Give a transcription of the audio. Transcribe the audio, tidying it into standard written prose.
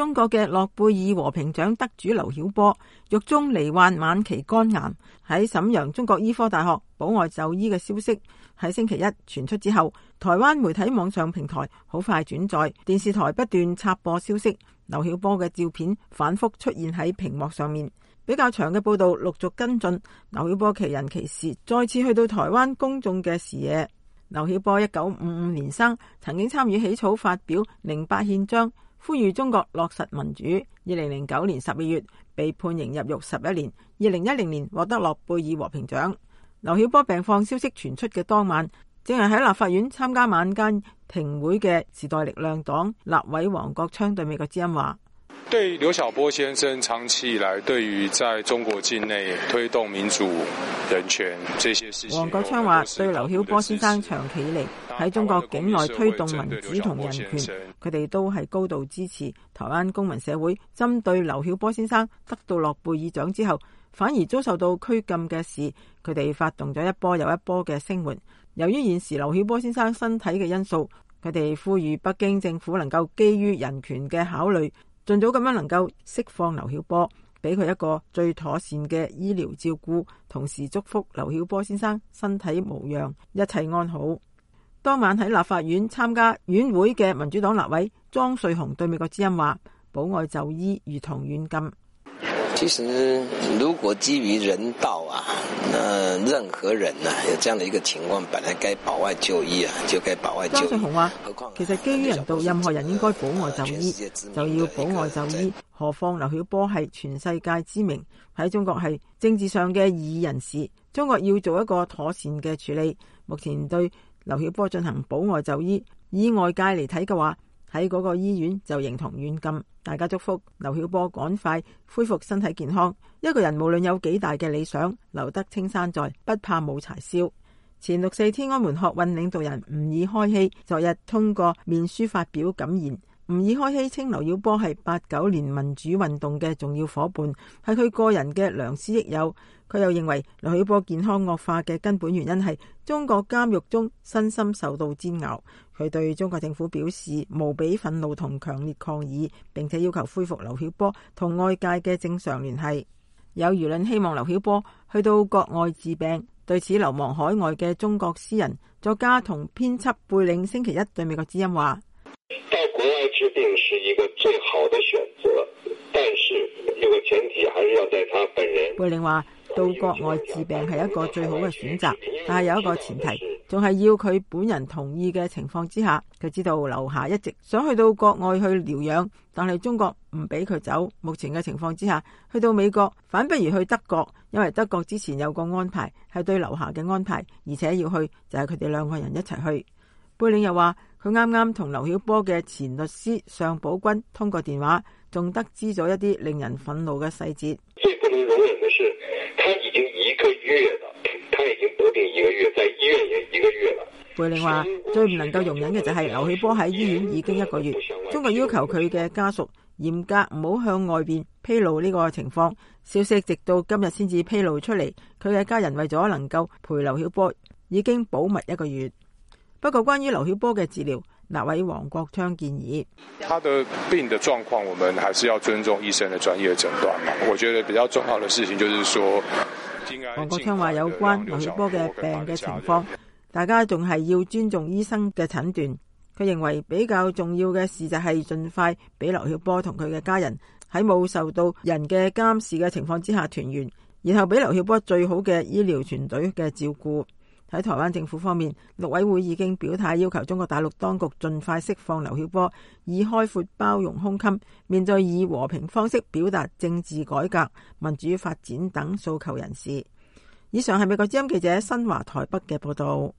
中國嘅諾貝爾和平獎得主劉曉波獄中罹患晚期肝癌，喺瀋陽中國醫科大學保外就醫嘅消息喺星期一傳出之後，台灣媒體網上平台好快轉載，電視台不斷插播消息，劉曉波嘅照片反覆出現喺屏幕上面。比較長嘅報道陸續跟進，劉曉波奇人奇事再次去到台灣公眾嘅視野。劉曉波1955年生，曾經參與起草發表08憲章，呼籲中國落實民主。2009年12月被判刑入獄11年，2010年獲得諾貝爾和平獎。劉曉波病況消息傳出嘅當晚，正係喺立法院參加晚間庭會嘅時代力量黨立委黃國昌對美國之音話： 對劉曉波先生長期以來對於在中國境內推動民主人權這些事情， 黃國昌話對劉曉波先生長期以嚟喺中國境內推動民主同人權，佢哋都係高度支持。台灣公民社會針對劉曉波先生得到諾貝爾獎之後反而遭受到拘禁嘅事，佢哋發動咗一波又一波嘅聲援。由於現時劉曉波先生身體嘅因素，佢哋呼籲北京政府能夠基於人權嘅考慮，盡早咁樣能夠釋放劉曉波，俾佢一個最妥善嘅醫療照顧，同時祝福劉曉波先生身體無恙，一切安好。當晚喺立法院參加院會嘅民主黨立委莊瑞雄對美國之音話：保外就醫如同軟禁。 其實如果基於人道任何人有這樣的一個情況，本來該保外就醫就該保外就醫。 莊瑞雄話：其實基於人道，任何人應該保外就醫，就要保外就醫。何況劉曉波係全世界知名，喺中國係政治上嘅異議人士，中國要做一個妥善嘅處理。目前對劉曉波進行保外就醫，以外界嚟睇嘅話，喺嗰個醫院就形同軟禁。大家祝福劉曉波趕快恢復身體健康。一個人無論有幾大嘅理想，留得青山在，不怕冇柴燒。前6四天安門學運領導人吾爾開希昨日通過面書發表感言。吾爾開希稱劉曉波係89年民主運動嘅重要伙伴，係佢個人嘅良師益友。佢又認為劉曉波健康惡化嘅根本原因係中國監獄中身心受到煎熬。佢對中國政府表示無比憤怒同強烈抗議，並且要求恢復劉曉波同外界嘅正常聯繫。有輿論希望劉曉波去到國外治病。對此，流亡海外嘅中國詩人、作家同編輯貝嶺星期一對美國之音話： 到國外治病是一個最好的選擇，但是有個前提，還是要在他本人。 貝嶺話：到國外治病係一個最好嘅選擇，但係有一個前提，仲係要佢本人同意嘅情況之下。佢知道劉霞一直想去到國外去療養，但係中國唔俾佢走。目前嘅情況之下，去到美國反不如去德國，因為德國之前有個安排係對劉霞嘅安排，而且要去就係佢哋兩個人一齊去。貝嶺又話：佢啱啱同劉曉波嘅前律師尚寶軍通過電話，仲得知咗一啲令人憤怒嘅細節。 最不能容忍的是，他已經1個月了，他已經得病1個月，在醫院也1個月了。 貝嶺話：最唔能夠容忍嘅就係劉曉波喺醫院已經1個月，中國要求佢嘅家屬嚴格唔好向外邊披露呢個情況。消息直到今日先至披露出嚟，佢嘅家人為咗能夠陪劉曉波，已經保密1個月。不過關於劉曉波嘅治療，立委黃國昌建議， 他的病的狀況，我們還是要尊重醫生的專業診斷嘛。我覺得比較重要的事情就是說， 黃國昌話有關劉曉波嘅病嘅情況，大家仲係要尊重醫生嘅診斷。佢認為比較重要嘅事就係盡快俾劉曉波同佢嘅家人喺冇受到人嘅監視嘅情況之下團圓，然後俾劉曉波最好嘅醫療團隊嘅照顧。喺台灣政府方面，陸委會已經表態要求中國大陸當局盡快釋放劉曉波，以開闊包容胸襟，面對以和平方式表達政治改革、民主發展等訴求人士。以上係美國之音記者新華台北嘅報道。